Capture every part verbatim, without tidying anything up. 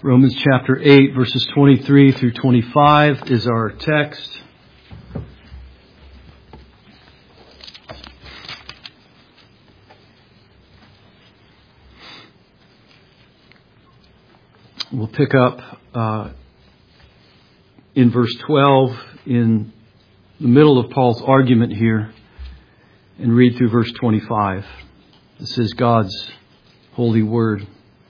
Romans chapter eight, verses twenty-three through twenty-five is our text. We'll pick up uh, in verse twelve in the middle of Paul's argument here and read through verse twenty-five. This is God's holy word.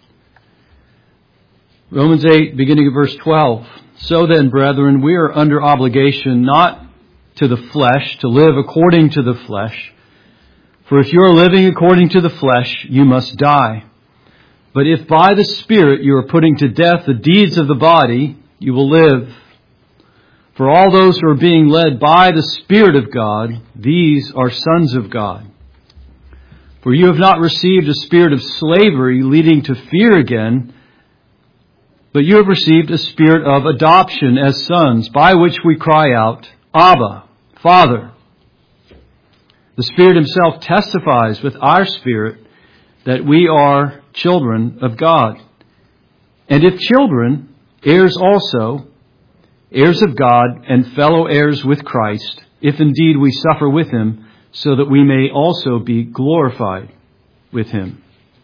Romans eight, beginning at verse twelve. So then, brethren, we are under obligation not to the flesh, to live according to the flesh. For if you are living according to the flesh, you must die. But if by the Spirit you are putting to death the deeds of the body, you will live. For all those who are being led by the Spirit of God, these are sons of God. For you have not received a spirit of slavery leading to fear again, but you have received a spirit of adoption as sons, by which we cry out, Abba, Father. The Spirit Himself testifies with our spirit that we are children of God. And if children, heirs also, heirs of God and fellow heirs with Christ, if indeed we suffer with Him, so that we may also be glorified with Him.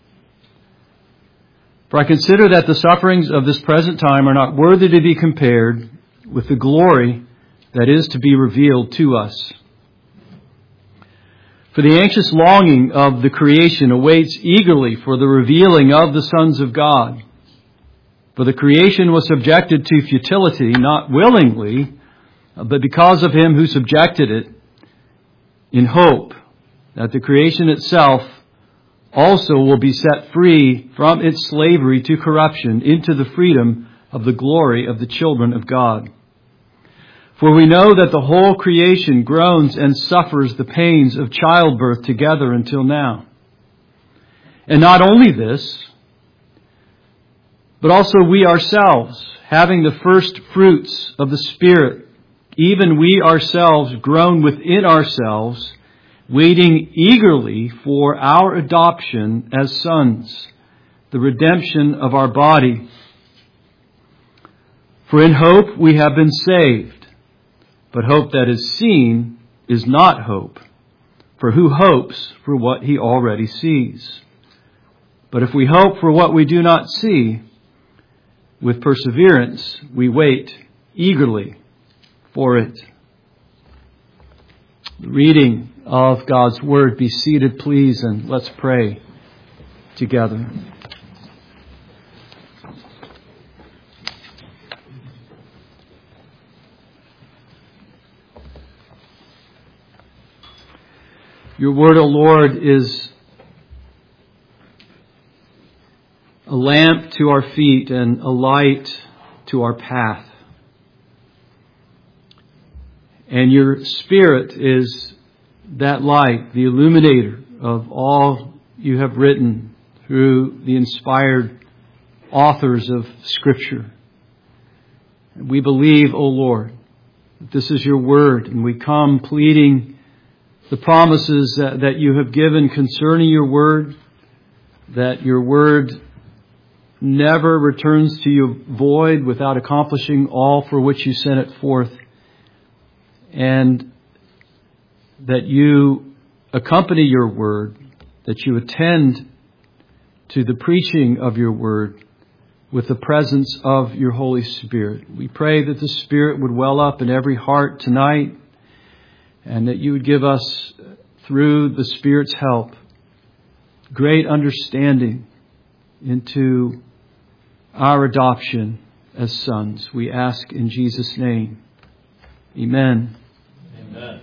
For I consider that the sufferings of this present time are not worthy to be compared with the glory that is to be revealed to us. For the anxious longing of the creation awaits eagerly for the revealing of the sons of God. For the creation was subjected to futility, not willingly, but because of Him who subjected it, in hope that the creation itself also will be set free from its slavery to corruption into the freedom of the glory of the children of God. For we know that the whole creation groans and suffers the pains of childbirth together until now. And not only this, but also we ourselves, having the first fruits of the Spirit, even we ourselves groan within ourselves, waiting eagerly for our adoption as sons, the redemption of our body. For in hope we have been saved, but hope that is seen is not hope. For who hopes for what he already sees? But if we hope for what we do not see, with perseverance we wait eagerly for it. The reading of God's Word. Be seated, please, and let's pray together. Your Word, O Lord, is a lamp to our feet and a light to our path. And your Spirit is that light, the illuminator of all you have written through the inspired authors of Scripture. And we believe, O Lord, that this is your word, and we come pleading the promises that, that you have given concerning your word, that your word never returns to you void without accomplishing all for which you sent it forth, and that you accompany your word, that you attend to the preaching of your word with the presence of your Holy Spirit. We pray that the Spirit would well up in every heart tonight, and that you would give us, through the Spirit's help, great understanding into our adoption as sons. We ask in Jesus' name. Amen. Amen.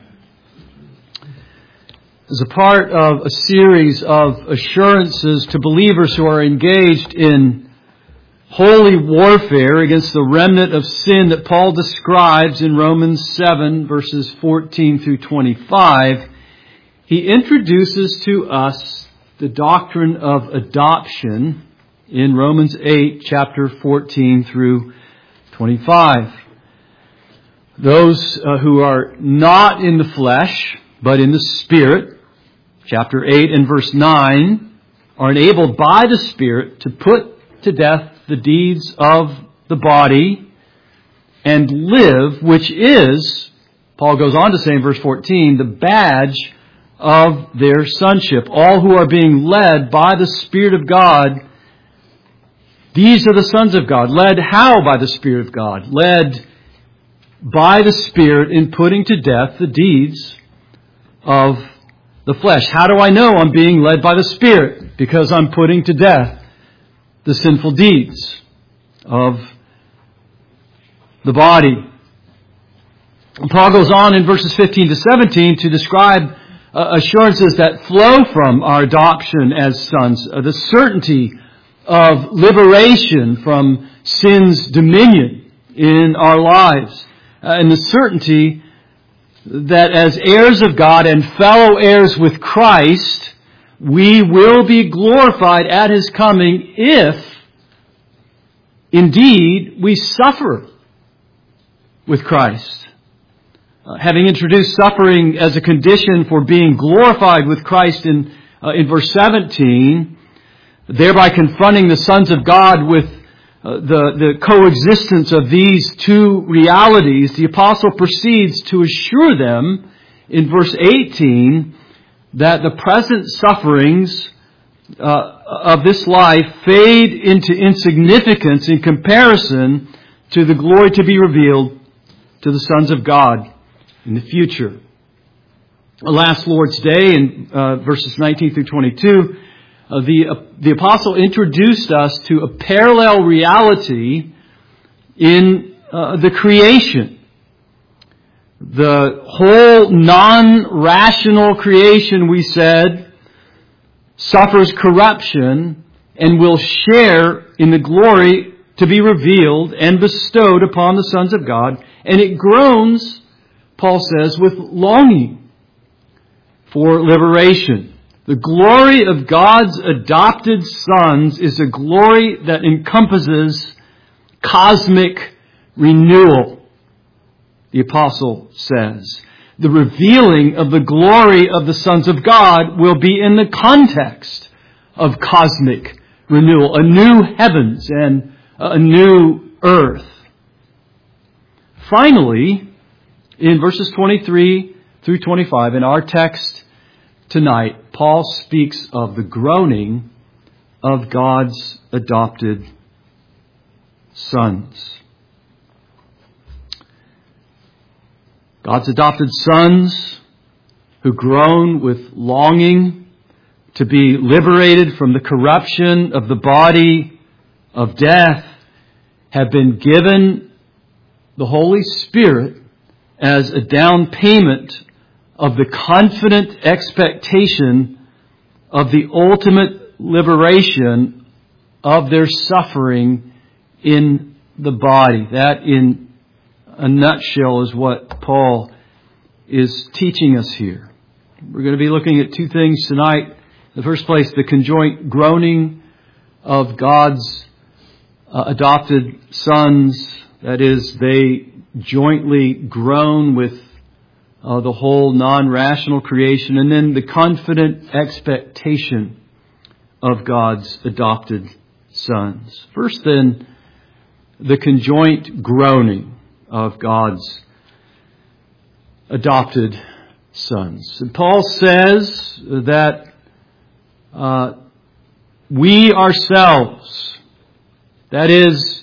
As a part of a series of assurances to believers who are engaged in holy warfare against the remnant of sin that Paul describes in Romans seven, verses fourteen through twenty-five, he introduces to us the doctrine of adoption in Romans eight, chapter fourteen through twenty-five. Those uh, who are not in the flesh, but in the Spirit, chapter eight and verse nine, are enabled by the Spirit to put to death the deeds of the body and live, which is, Paul goes on to say in verse fourteen, the badge of their sonship. All who are being led by the Spirit of God, these are the sons of God. Led how by the Spirit of God? Led by the Spirit in putting to death the deeds of the flesh. How do I know I'm being led by the Spirit? Because I'm putting to death the sinful deeds of the body. And Paul goes on in verses fifteen to seventeen to describe uh, assurances that flow from our adoption as sons, uh, the certainty of liberation from sin's dominion in our lives, uh, and the certainty that as heirs of God and fellow heirs with Christ, we will be glorified at His coming if, indeed, we suffer with Christ. Uh, having introduced suffering as a condition for being glorified with Christ in, uh, in verse seventeen, thereby confronting the sons of God with uh, the, the coexistence of these two realities, the apostle proceeds to assure them in verse eighteen that the present sufferings uh, of this life fade into insignificance in comparison to the glory to be revealed to the sons of God in the future. Last Lord's Day in uh, verses nineteen through twenty-two, uh, the uh, the apostle introduced us to a parallel reality in uh, the creation. The whole non-rational creation, we said, suffers corruption and will share in the glory to be revealed and bestowed upon the sons of God. And it groans, Paul says, with longing for liberation. The glory of God's adopted sons is a glory that encompasses cosmic renewal, the apostle says. The revealing of the glory of the sons of God will be in the context of cosmic renewal, a new heavens and a new earth. Finally, in verses twenty-three through twenty-five, in our text tonight, Paul speaks of the groaning of God's adopted sons. God's adopted sons who groan with longing to be liberated from the corruption of the body of death have been given the Holy Spirit as a down payment of the confident expectation of the ultimate liberation of their suffering in the body. That, in a nutshell, is what Paul is teaching us here. We're going to be looking at two things tonight. In the first place, the conjoint groaning of God's uh, adopted sons. That is, they jointly groan with uh, the whole non-rational creation. And then the confident expectation of God's adopted sons. First, then, the conjoint groaning of God's adopted sons. And Paul says that uh, we ourselves, that is,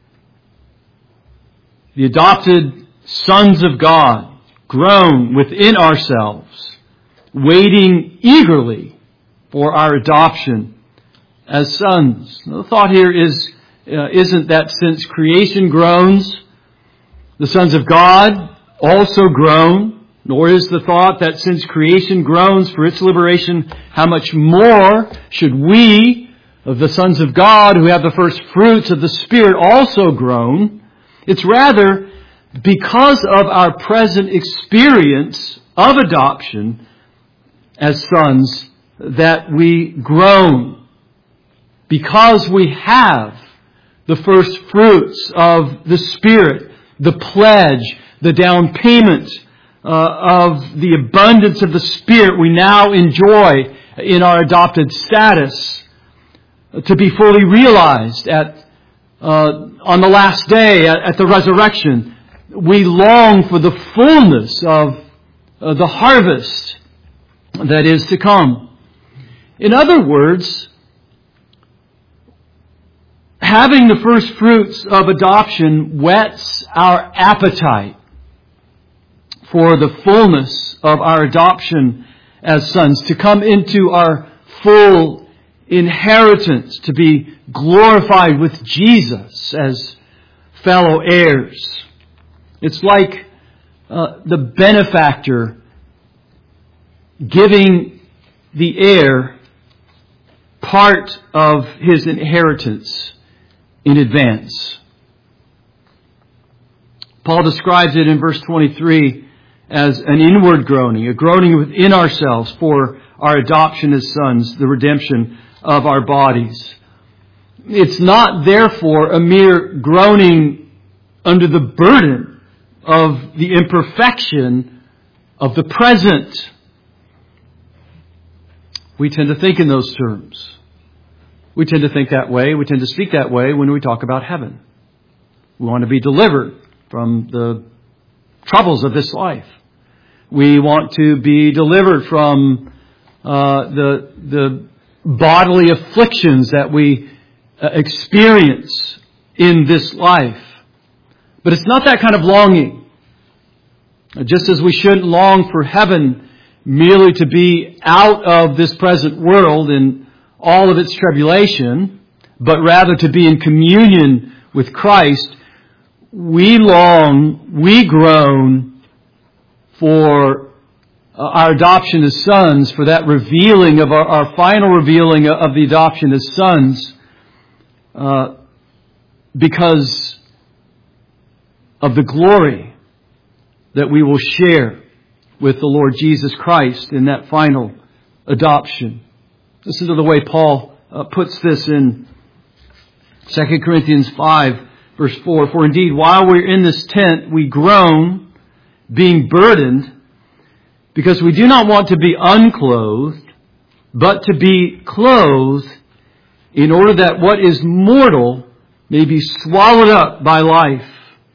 the adopted sons of God, groan within ourselves, waiting eagerly for our adoption as sons. Now, the thought here is, uh, isn't that since creation groans, the sons of God also groan, nor is the thought that since creation groans for its liberation, how much more should we, of the sons of God who have the first fruits of the Spirit, also groan. It's rather because of our present experience of adoption as sons that we groan. Because we have the first fruits of the Spirit, the pledge, the down payment uh, of the abundance of the Spirit we now enjoy in our adopted status, to be fully realized at uh, on the last day at, at the resurrection. We long for the fullness of uh, the harvest that is to come. In other words, having the first fruits of adoption whets our appetite for the fullness of our adoption as sons, to come into our full inheritance, to be glorified with Jesus as fellow heirs. It's like uh, the benefactor giving the heir part of his inheritance in advance. Paul describes it in verse twenty-three as an inward groaning, a groaning within ourselves for our adoption as sons, the redemption of our bodies. It's not, therefore, a mere groaning under the burden of the imperfection of the present. We tend to think in those terms. We tend to think that way. We tend to speak that way when we talk about heaven. We want to be delivered from the troubles of this life. We want to be delivered from uh, the the bodily afflictions that we uh, experience in this life. But it's not that kind of longing. Just as we shouldn't long for heaven merely to be out of this present world and all of its tribulation, but rather to be in communion with Christ, we long, we groan for uh, our adoption as sons, for that revealing of our, our final revealing of the adoption as sons, uh, because of the glory that we will share with the Lord Jesus Christ in that final adoption. Listen to the way Paul uh, puts this in Second Corinthians five, verse four. For indeed, while we're in this tent, we groan, being burdened, because we do not want to be unclothed, but to be clothed, in order that what is mortal may be swallowed up by life.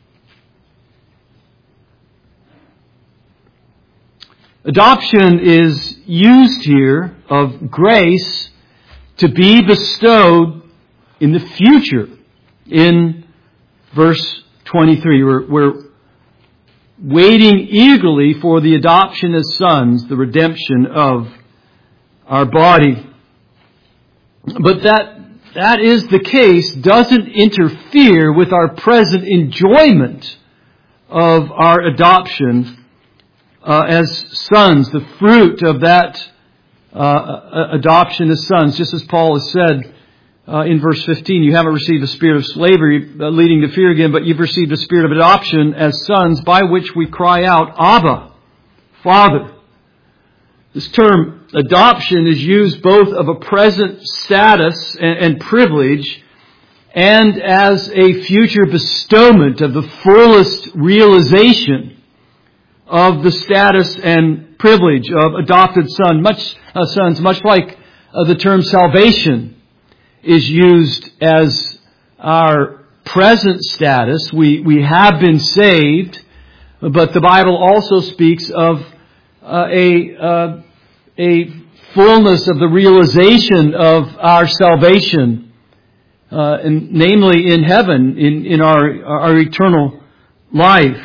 Adoption is used here of grace to be bestowed in the future. In verse twenty-three, we're, we're waiting eagerly for the adoption as sons, the redemption of our body. But that that is the case doesn't interfere with our present enjoyment of our adoption Uh, as sons, the fruit of that uh, adoption as sons. Just as Paul has said uh, in verse fifteen, you haven't received the spirit of slavery uh, leading to fear again, but you've received the spirit of adoption as sons, by which we cry out, Abba, Father. This term adoption is used both of a present status and, and privilege, and as a future bestowment of the fullest realization of the status and privilege of adopted son, much uh, sons, much like uh, the term salvation is used as our present status. We we have been saved, but the Bible also speaks of uh, a uh, a fullness of the realization of our salvation, uh, and namely in heaven, in in our our eternal life.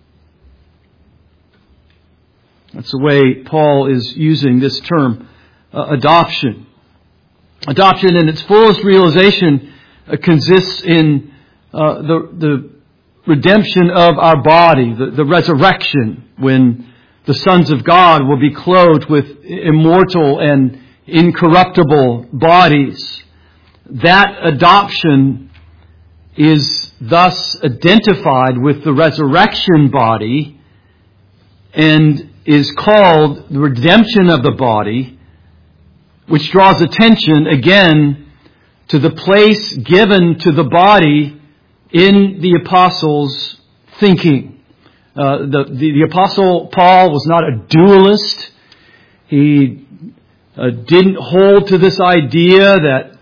That's the way Paul is using this term, uh, adoption. Adoption in its fullest realization uh, consists in uh, the, the redemption of our body, the, the resurrection, when the sons of God will be clothed with immortal and incorruptible bodies. That adoption is thus identified with the resurrection body and is called the redemption of the body, which draws attention again to the place given to the body in the apostles' thinking. Uh, the, the, the apostle Paul was not a dualist. He uh, didn't hold to this idea that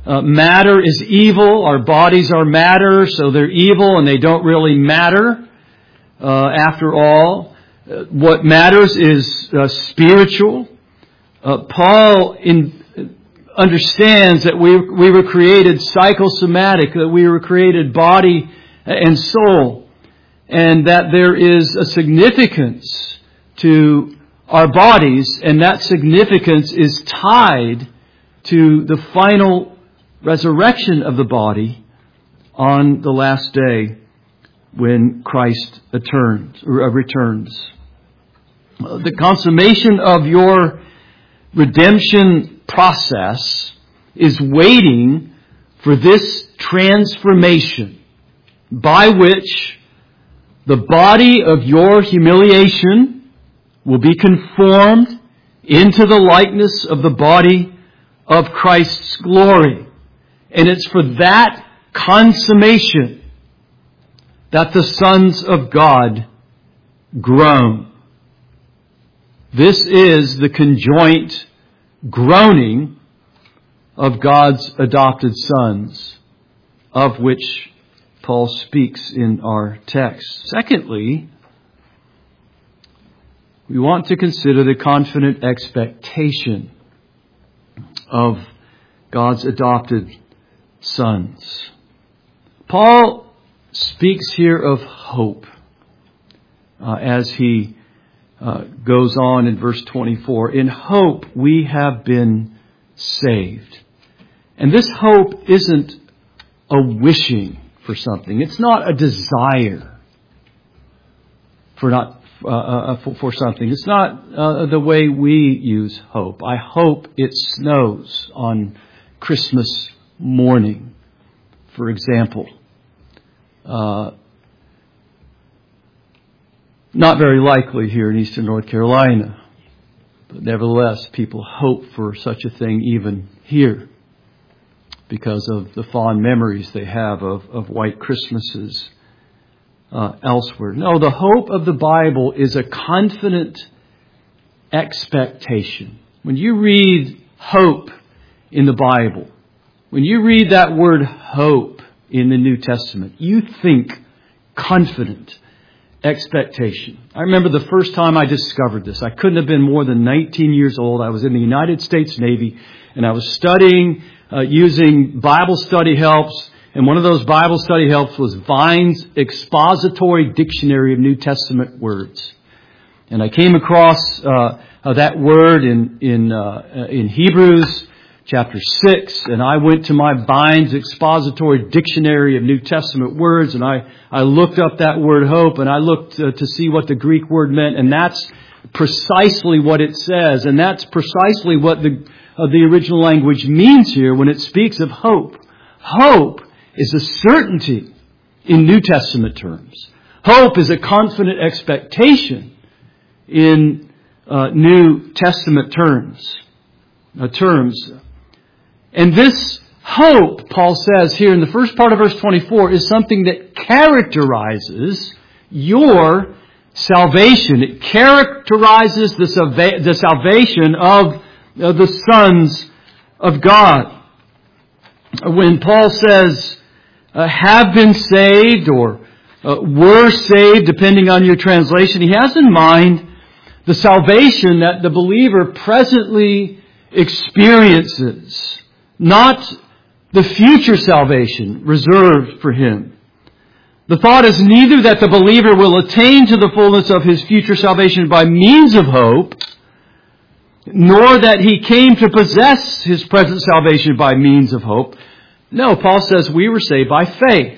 uh, matter is evil. Our bodies are matter, so they're evil and they don't really matter. Uh, after all, uh, what matters is uh, spiritual. Uh, Paul in, understands that we we were created psychosomatic, that we were created body and soul, and that there is a significance to our bodies, and that significance is tied to the final resurrection of the body on the last day when Christ returns. returns. The consummation of your redemption process is waiting for this transformation by which the body of your humiliation will be conformed into the likeness of the body of Christ's glory. And it's for that consummation that the sons of God groan. This is the conjoint groaning of God's adopted sons, of which Paul speaks in our text. Secondly, we want to consider the confident expectation of God's adopted sons. Paul speaks here of hope uh, as he uh, goes on in verse twenty-four. In hope we have been saved. And this hope isn't a wishing for something. It's not a desire for not uh, uh, for, for something. It's not uh, the way we use hope. I hope it snows on Christmas morning, for example. Uh, not very likely here in eastern North Carolina, but nevertheless, people hope for such a thing even here because of the fond memories they have of, of white Christmases uh, elsewhere. No, the hope of the Bible is a confident expectation. When you read hope in the Bible, when you read that word hope in the New Testament, you think confident expectation. I remember the first time I discovered this. I couldn't have been more than nineteen years old. I was in the United States Navy, and I was studying uh, using Bible study helps. And one of those Bible study helps was Vine's Expository Dictionary of New Testament Words. And I came across uh, uh, that word in in uh, in Hebrews chapter six, and I went to my Vine's Expository Dictionary of New Testament Words, and I, I looked up that word hope, and I looked uh, to see what the Greek word meant, and that's precisely what it says, and that's precisely what the uh, the original language means here when it speaks of hope. Hope is a certainty in New Testament terms. Hope is a confident expectation in uh, New Testament terms. Uh, terms. And this hope, Paul says here in the first part of verse twenty-four, is something that characterizes your salvation. It characterizes the, salva- the salvation of uh, the sons of God. When Paul says, uh, have been saved or uh, were saved, depending on your translation, he has in mind the salvation that the believer presently experiences, not the future salvation reserved for him. The thought is neither that the believer will attain to the fullness of his future salvation by means of hope, nor that he came to possess his present salvation by means of hope. No, Paul says we were saved by faith.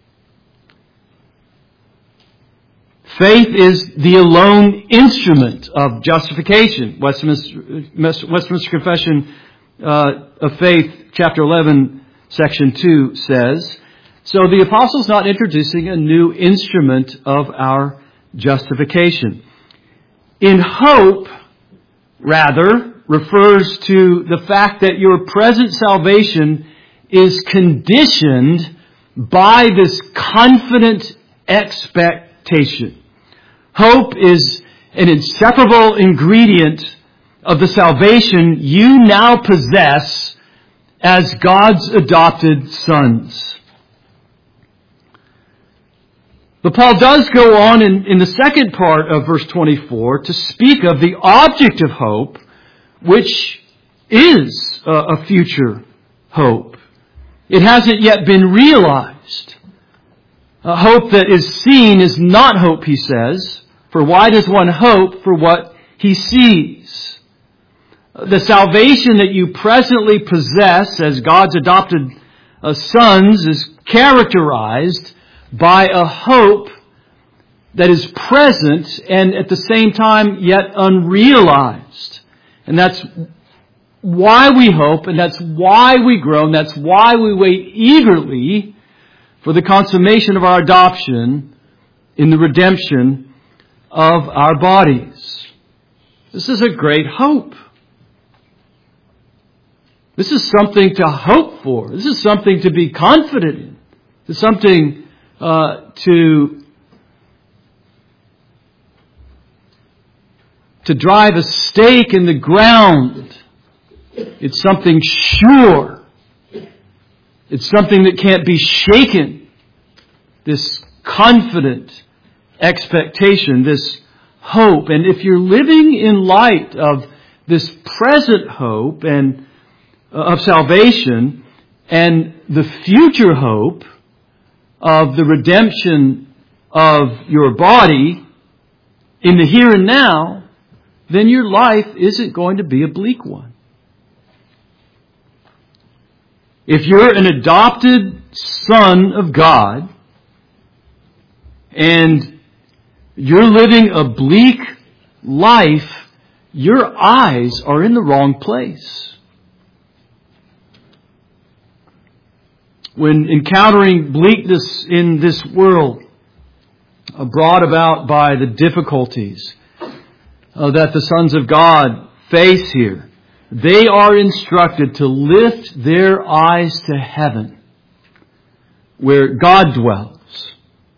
Faith is the alone instrument of justification. Westminster, Westminster Confession uh, of Faith, chapter eleven, section two says, so the apostle's not introducing a new instrument of our justification. In hope, rather, refers to the fact that your present salvation is conditioned by this confident expectation. Hope is an inseparable ingredient of the salvation you now possess as God's adopted sons. But Paul does go on in, in the second part of verse twenty-four to speak of the object of hope, which is a, a future hope. It hasn't yet been realized. A hope that is seen is not hope, he says. For why does one hope for what he sees? The salvation that you presently possess as God's adopted uh, sons is characterized by a hope that is present and at the same time yet unrealized. And that's why we hope, and that's why we groan, that's why we wait eagerly for the consummation of our adoption in the redemption of our bodies. This is a great hope. This is something to hope for. This is something to be confident in. This is something uh, to, to drive a stake in the ground. It's something sure. It's something that can't be shaken. This confident expectation, this hope. And if you're living in light of this present hope and uh, of salvation and the future hope of the redemption of your body in the here and now, then your life isn't going to be a bleak one. If you're an adopted son of God and you're living a bleak life, your eyes are in the wrong place. When encountering bleakness in this world, uh, brought about by the difficulties uh, that the sons of God face here, they are instructed to lift their eyes to heaven, where God dwells,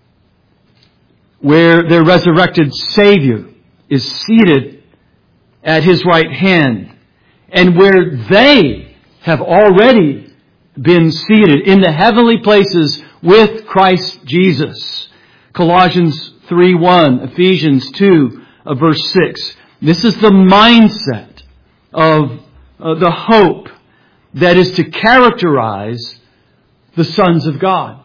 where their resurrected Savior is seated at His right hand, and where they have already been seated in the heavenly places with Christ Jesus. Colossians three one, Ephesians two, uh, verse six. This is the mindset of uh, the hope that is to characterize the sons of God.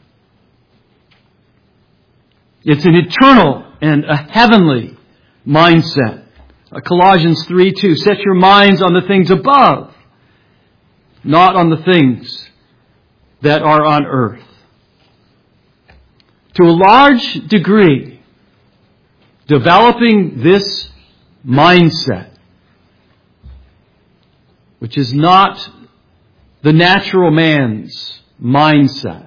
It's an eternal and a heavenly mindset. Uh, Colossians three two, set your minds on the things above, not on the things that are on earth. To a large degree, developing this mindset, which is not the natural man's mindset,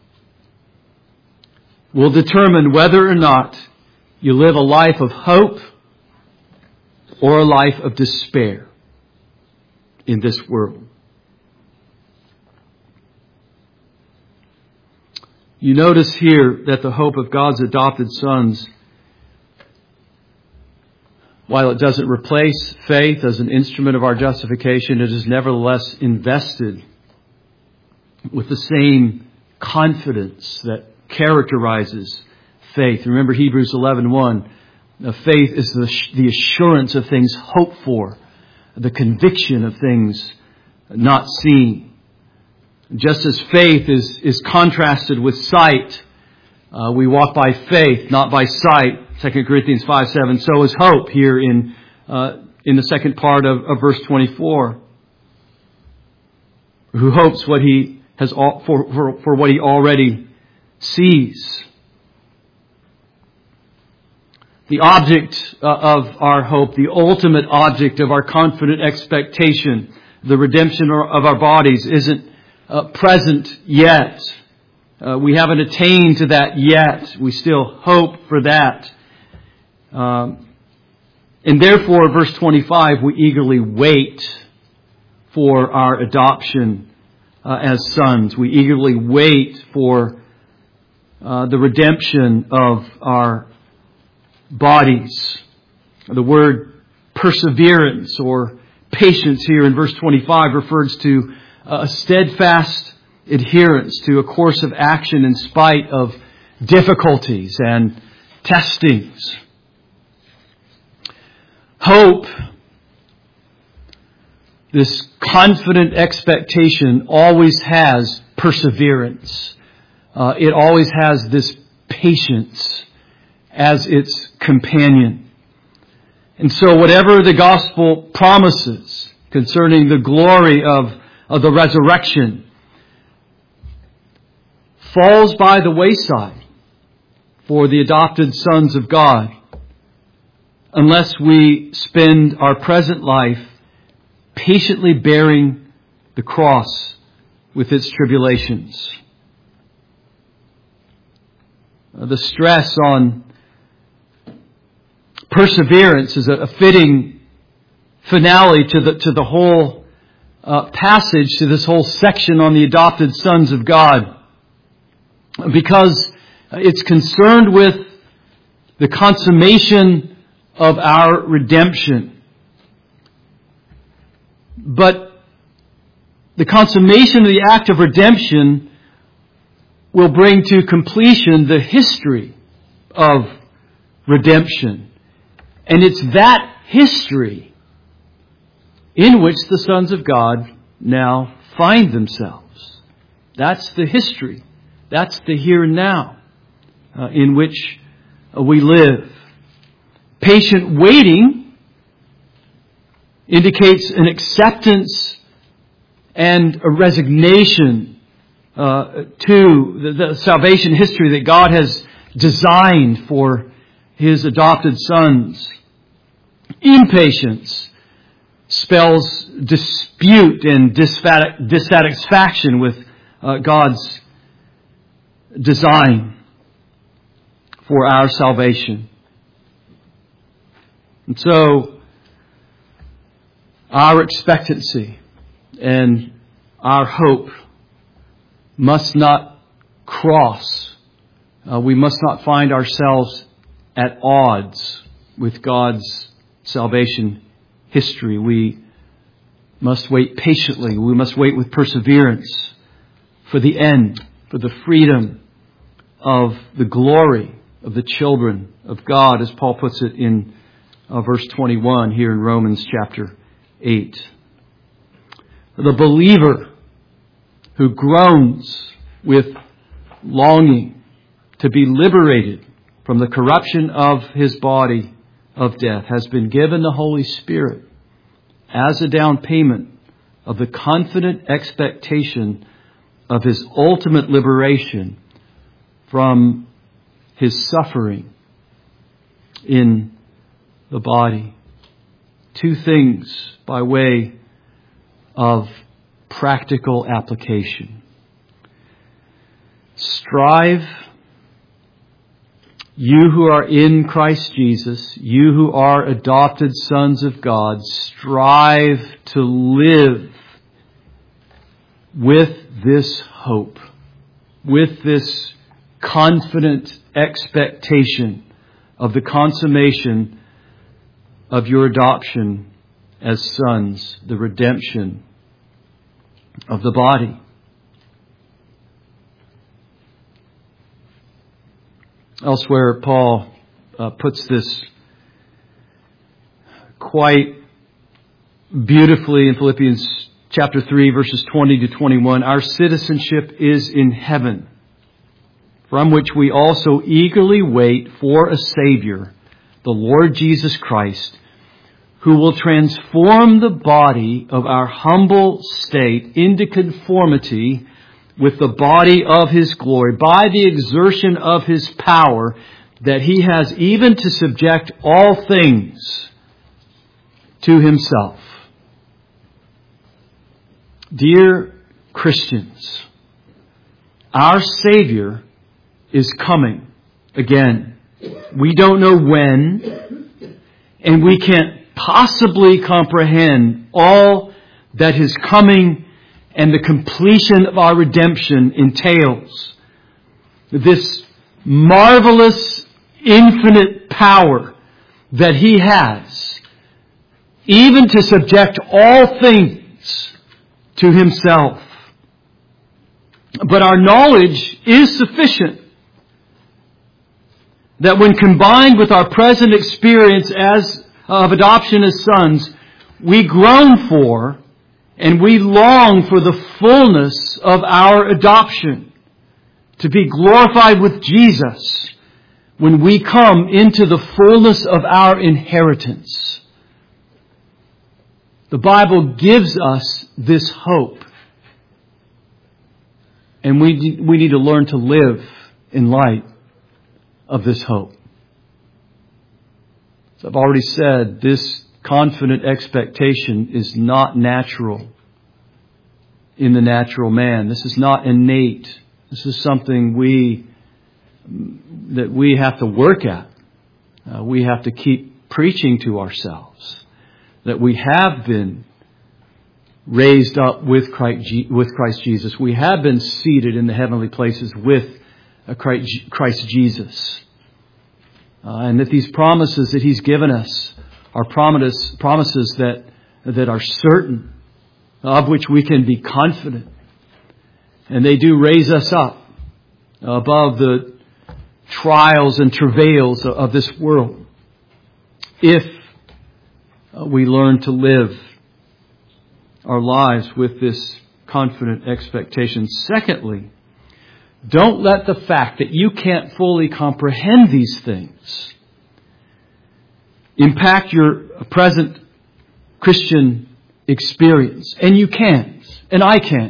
will determine whether or not you live a life of hope or a life of despair in this world. You notice here that the hope of God's adopted sons, while it doesn't replace faith as an instrument of our justification, it is nevertheless invested with the same confidence that characterizes faith. Remember Hebrews eleven one. Faith is the, the assurance of things hoped for, the conviction of things not seen. Just as faith is, is contrasted with sight, uh, we walk by faith, not by sight. Second Corinthians five seven. So is hope here in uh, in the second part of, of verse twenty-four. Who hopes what he has all, for, for for what he already sees. The object uh, of our hope, the ultimate object of our confident expectation, the redemption of our bodies, isn't uh, present yet. Uh, we haven't attained to that yet. We still hope for that. Um, and therefore, verse twenty-five, we eagerly wait for our adoption uh, as sons. We eagerly wait for uh, the redemption of our bodies. The word perseverance or patience here in verse twenty-five refers to a steadfast adherence to a course of action in spite of difficulties and testings. Hope, this confident expectation, always has perseverance. Uh, it always has this patience as its companion. And so whatever the gospel promises concerning the glory of, of the resurrection falls by the wayside for the adopted sons of God unless we spend our present life patiently bearing the cross with its tribulations. The stress on perseverance is a fitting finale to the to the whole uh, passage, to this whole section on the adopted sons of God, because it's concerned with the consummation of our redemption. But the consummation of the act of redemption will bring to completion the history of redemption. And it's that history in which the sons of God now find themselves. That's the history. That's the here and now uh, in which uh, we live. Patient waiting indicates an acceptance and a resignation uh, to the, the salvation history that God has designed for His adopted sons. Impatience spells dispute and dissatisfaction with uh, God's design for our salvation. And so, our expectancy and our hope must not cross. Uh, we must not find ourselves at odds with God's salvation history. We must wait patiently. We must wait with perseverance for the end, for the freedom of the glory of the children of God, as Paul puts it in uh, verse twenty-one here in Romans chapter eight. The believer who groans with longing to be liberated from the corruption of his body of death has been given the Holy Spirit as a down payment of the confident expectation of his ultimate liberation from his suffering in the body. Two things by way of practical application. Strive, you who are in Christ Jesus, you who are adopted sons of God, strive to live with this hope, with this confident expectation of the consummation of your adoption as sons, the redemption of the body. Elsewhere, Paul uh, puts this quite beautifully in Philippians chapter three, verses twenty to twenty-one. Our citizenship is in heaven, from which we also eagerly wait for a Savior, the Lord Jesus Christ, who will transform the body of our humble state into conformity with the body of His glory by the exertion of His power, that He has even to subject all things to Himself. Dear Christians, our Savior is coming again. We don't know when, and we can't possibly comprehend all that His coming and the completion of our redemption entails. This marvelous, infinite power that He has, even to subject all things to Himself. But our knowledge is sufficient that when combined with our present experience as of adoption as sons, we groan for and we long for the fullness of our adoption, to be glorified with Jesus when we come into the fullness of our inheritance. The Bible gives us this hope. And we, we need to learn to live in light of this hope. As I've already said, this confident expectation is not natural in the natural man. This is not innate. This is something we that we have to work at. Uh, we have to keep preaching to ourselves that we have been raised up with Christ, with Christ Jesus. We have been seated in the heavenly places with Christ Jesus. Uh, and that these promises that He's given us are promise, promises that, that are certain, of which we can be confident. And they do raise us up above the trials and travails of this world if we learn to live our lives with this confident expectation. Secondly, don't let the fact that you can't fully comprehend these things impact your present Christian experience. And you can't. And I can't.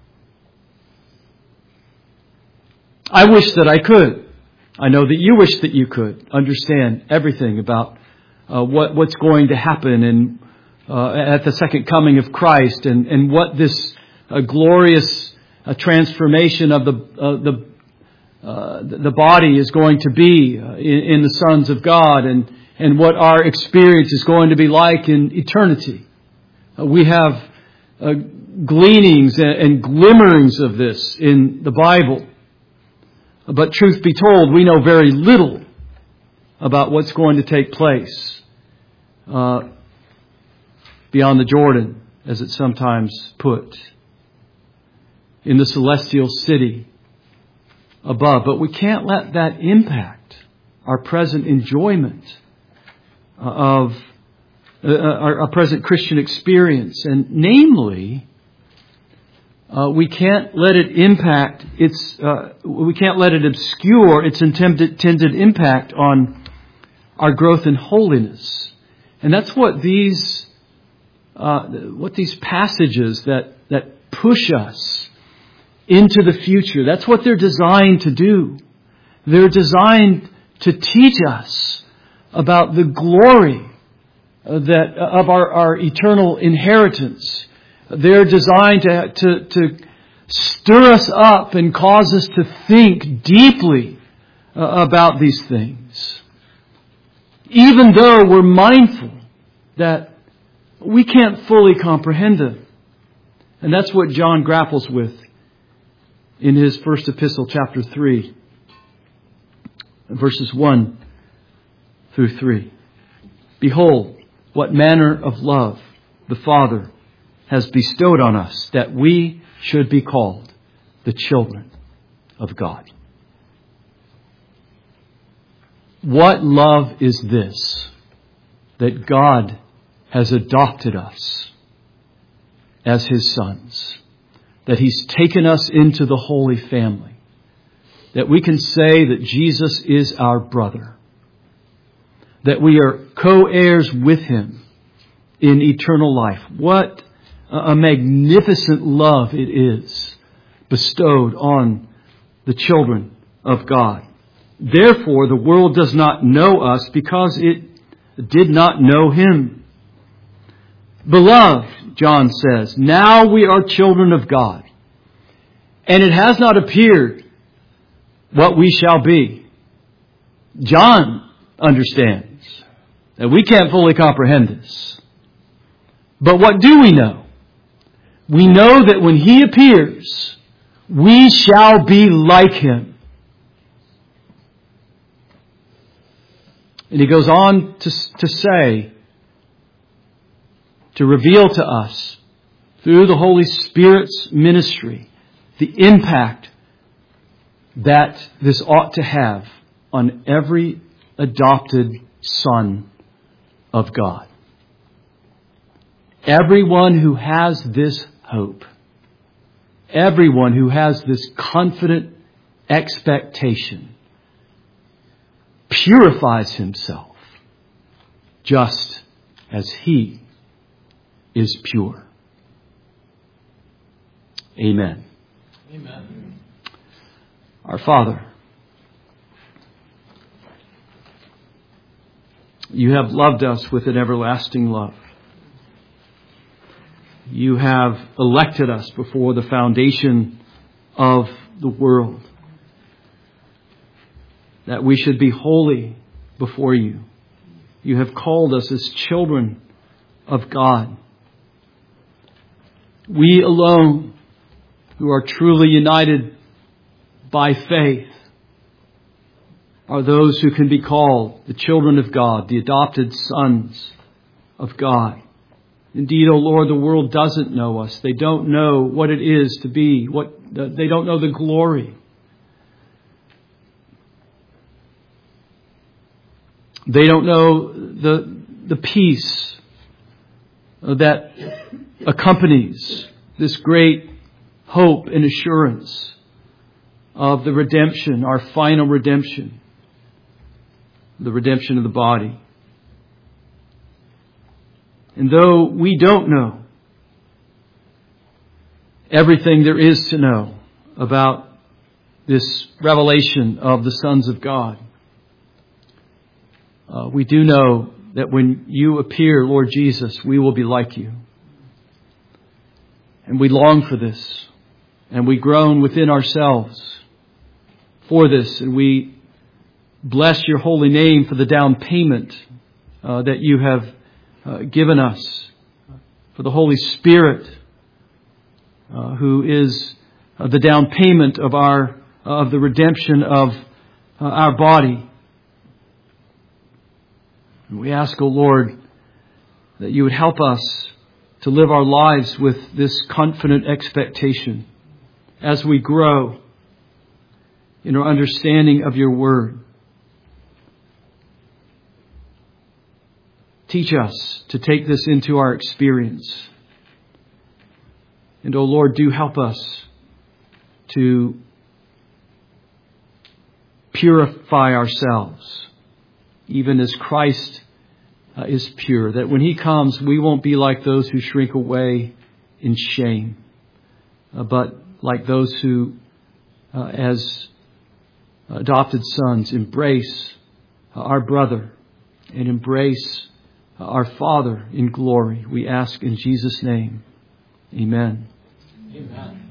I wish that I could. I know that you wish that you could understand everything about uh, what, what's going to happen and uh, at the second coming of Christ and, and what this uh, glorious uh, transformation of the uh, the uh, the body is going to be uh, in, in the sons of God and, and what our experience is going to be like in eternity. Uh, we have uh, gleanings and, and glimmerings of this in the Bible. But truth be told, we know very little about what's going to take place uh, beyond the Jordan, as it's sometimes put, in the celestial city above. But we can't let that impact our present enjoyment of uh, our, our present Christian experience. And namely, Uh, we can't let it impact its, uh, we can't let it obscure its intended, intended impact on our growth in holiness. And that's what these, uh, what these passages that, that push us into the future, that's what they're designed to do. They're designed to teach us about the glory that, of our, our eternal inheritance. They're designed to, to, to stir us up and cause us to think deeply uh, about these things. Even though we're mindful that we can't fully comprehend them. And that's what John grapples with in his first epistle, chapter three, verses one through three. Behold, what manner of love the Father has bestowed on us, that we should be called the children of God. What love is this, that God has adopted us as His sons, that He's taken us into the holy family, that we can say that Jesus is our brother, that we are co-heirs with Him in eternal life. What a magnificent love it is bestowed on the children of God. Therefore, the world does not know us because it did not know Him. Beloved, John says, now we are children of God, and it has not appeared what we shall be. John understands that we can't fully comprehend this. But what do we know? We know that when He appears, we shall be like Him. And he goes on to, to say, to reveal to us through the Holy Spirit's ministry, the impact that this ought to have on every adopted son of God. Everyone who has this hope, everyone who has this confident expectation, purifies himself just as He is pure. Amen. Amen. Our Father, You have loved us with an everlasting love. You have elected us before the foundation of the world, that we should be holy before You. You have called us as children of God. We alone, who are truly united by faith, are those who can be called the children of God, the adopted sons of God. Indeed, O Lord, the world doesn't know us. They don't know what it is to be, what they don't know the glory. They don't know the, the peace that accompanies this great hope and assurance of the redemption, our final redemption, the redemption of the body. And though we don't know everything there is to know about this revelation of the sons of God, uh, we do know that when You appear, Lord Jesus, we will be like You. And we long for this. And we groan within ourselves for this. And we bless Your holy name for the down payment uh, that You have uh, given us. For the Holy Spirit, uh, who is uh, the down payment of our uh, of the redemption of uh, our body. And we ask, O Lord, that You would help us to live our lives with this confident expectation as we grow in our understanding of Your Word. Teach us to take this into our experience. And, O Lord, do help us to purify ourselves, even as Christ uh, is pure, that when He comes, we won't be like those who shrink away in shame, uh, but like those who, uh, as adopted sons, embrace uh, our brother and embrace uh, our Father in glory. We ask in Jesus' name. Amen. Amen.